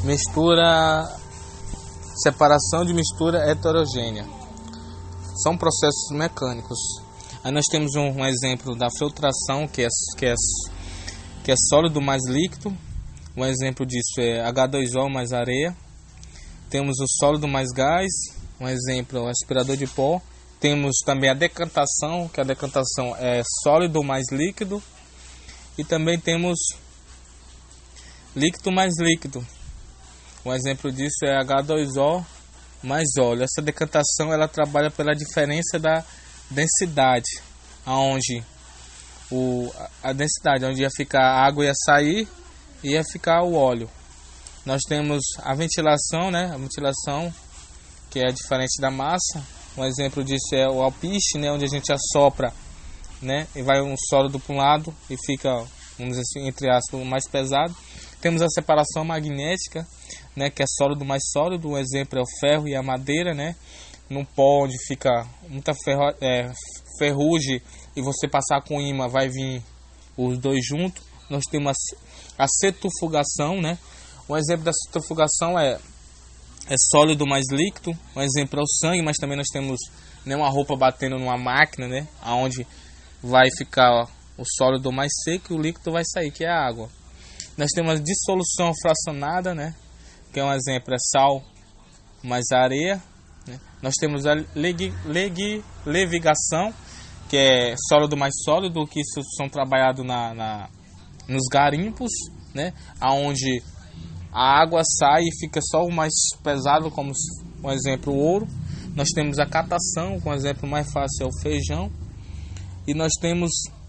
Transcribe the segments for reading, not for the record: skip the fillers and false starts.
Mistura, separação de mistura heterogênea. São processos mecânicos. Aí nós temos um exemplo da filtração, que é sólido mais líquido. Um exemplo disso é H2O mais areia. Temos o sólido mais gás. Um exemplo é o aspirador de pó. Temos também a decantação, que a decantação é sólido mais líquido. E também temos líquido mais líquido. Um exemplo disso é H2O mais óleo. Essa decantação ela trabalha pela diferença da densidade, onde a densidade onde ia ficar a água ia sair e ia ficar o óleo. Nós temos a ventilação, né? A ventilação que é diferente da massa. Um exemplo disso é o alpiste, né? Onde a gente assopra, né? E vai um sólido para um lado e fica, vamos dizer assim, entre aspas, o mais pesado. Temos a separação magnética, né? Que é sólido mais sólido. Um exemplo é o ferro e a madeira, né? Num pó onde fica muita ferrugem e você passar com ímã vai vir os dois juntos. Nós temos a centrifugação, né? Um exemplo da centrifugação é sólido mais líquido. Um exemplo é o sangue, mas também nós temos, né, uma roupa batendo numa máquina, né? Onde vai ficar o sólido mais seco e o líquido vai sair, que é a água. Nós temos a dissolução fracionada, né? Que é um exemplo, é sal mais areia. Nós temos a levigação, que é sólido mais sólido, que isso são trabalhados nos garimpos, né? Onde a água sai e fica só o mais pesado, como um exemplo o ouro. Nós temos a catação, com um exemplo mais fácil é o feijão. E nós temos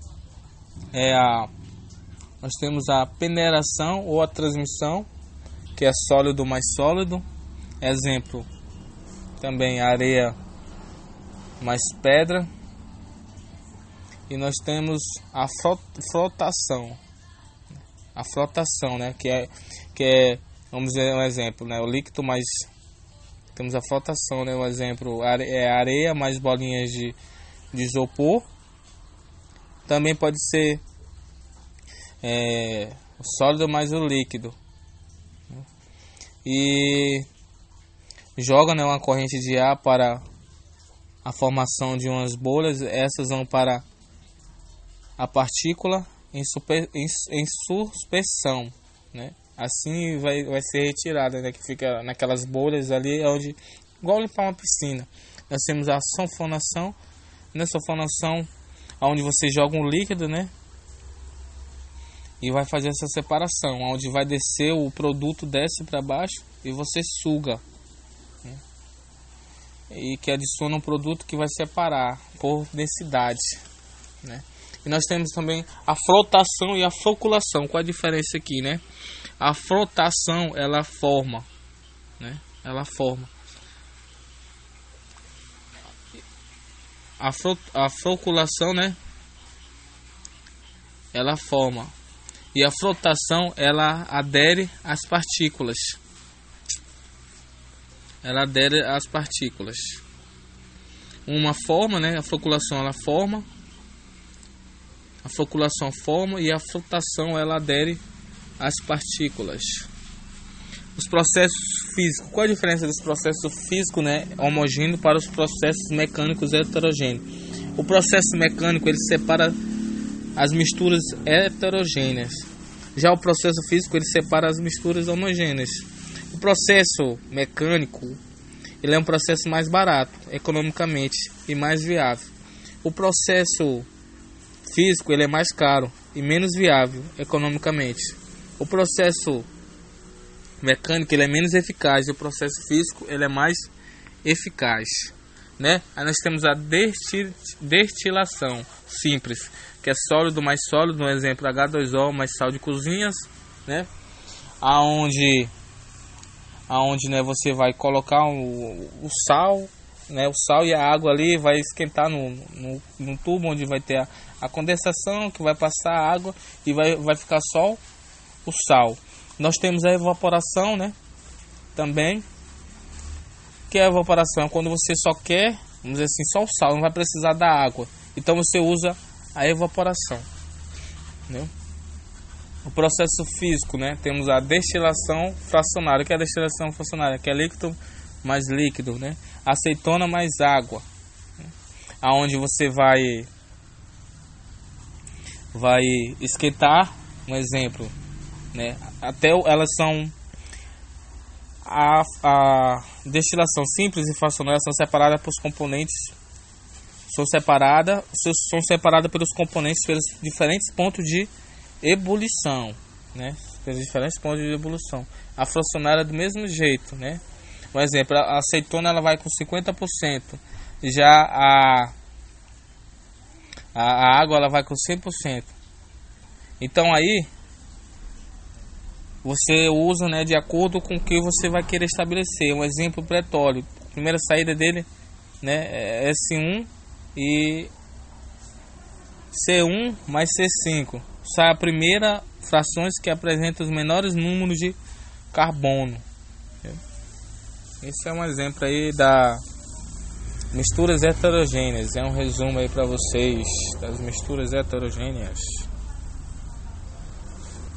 a peneiração ou a transmissão, que é sólido mais sólido. Exemplo também areia mais pedra. E nós temos a flotação. A flotação, né? Que é, vamos dizer um exemplo, né? O líquido mais... Temos a flotação, né? Um exemplo é areia mais bolinhas de isopor. Também pode ser o sólido mais o líquido. E joga, né, uma corrente de ar para a formação de umas bolhas. Essas vão para a partícula em suspensão, né? Assim vai ser retirada, né? Que fica naquelas bolhas ali, onde, igual limpar uma piscina. Nós temos a sulfonação, né? Sulfonação, onde você joga um líquido, né? E vai fazer essa separação, onde vai descer o produto, desce para baixo e você suga, né? E que adiciona um produto que vai separar por densidade, né? E nós temos também a flotação e a floculação. Qual a diferença aqui, né? A flotação, ela forma, né? Ela forma. A floculação, né? Ela forma. E a flotação, ela adere às partículas. Ela adere às partículas. Uma forma, né? A floculação, ela forma. A floculação forma e a flotação ela adere às partículas. Os processos físicos. Qual a diferença dos processos físicos, né, homogêneos para os processos mecânicos heterogêneos? O processo mecânico ele separa as misturas heterogêneas. Já o processo físico ele separa as misturas homogêneas. O processo mecânico ele é um processo mais barato economicamente e mais viável. O processo físico ele é mais caro e menos viável economicamente. O processo mecânico ele é menos eficaz e o processo físico ele é mais eficaz, né? Aí nós temos a destilação simples, que é sólido mais sólido, um exemplo H2O mais sal de cozinhas, né? Aonde né, você vai colocar o sal, né? O sal e a água ali vai esquentar no tubo onde vai ter a condensação, que vai passar a água e vai ficar só o sal. Nós temos a evaporação, né? Também, que é a evaporação quando você só quer, vamos dizer assim, só o sal, não vai precisar da água. Então você usa a evaporação, né? o processo físico, né? Temos a destilação fracionária. O que é a destilação fracionária? Que é líquido mais líquido, né? Acetona mais água, né? Aonde você vai esquentar, um exemplo, né? Até elas são a destilação simples e fracionária são separadas pelos componentes, são separadas pelos componentes pelos diferentes pontos de ebulição, né? Pelos diferentes pontos de ebulição. A fracionária é do mesmo jeito, né? Por exemplo, a acetona ela vai com 50%, já a água ela vai com 100%. Então aí você usa, né, de acordo com o que você vai querer estabelecer. Um exemplo, o petróleo. A primeira saída dele, né, é S1 e C1 mais C5. Sai a primeira frações que apresenta os menores números de carbono. Esse é um exemplo aí da misturas heterogêneas. É um resumo aí para vocês das misturas heterogêneas.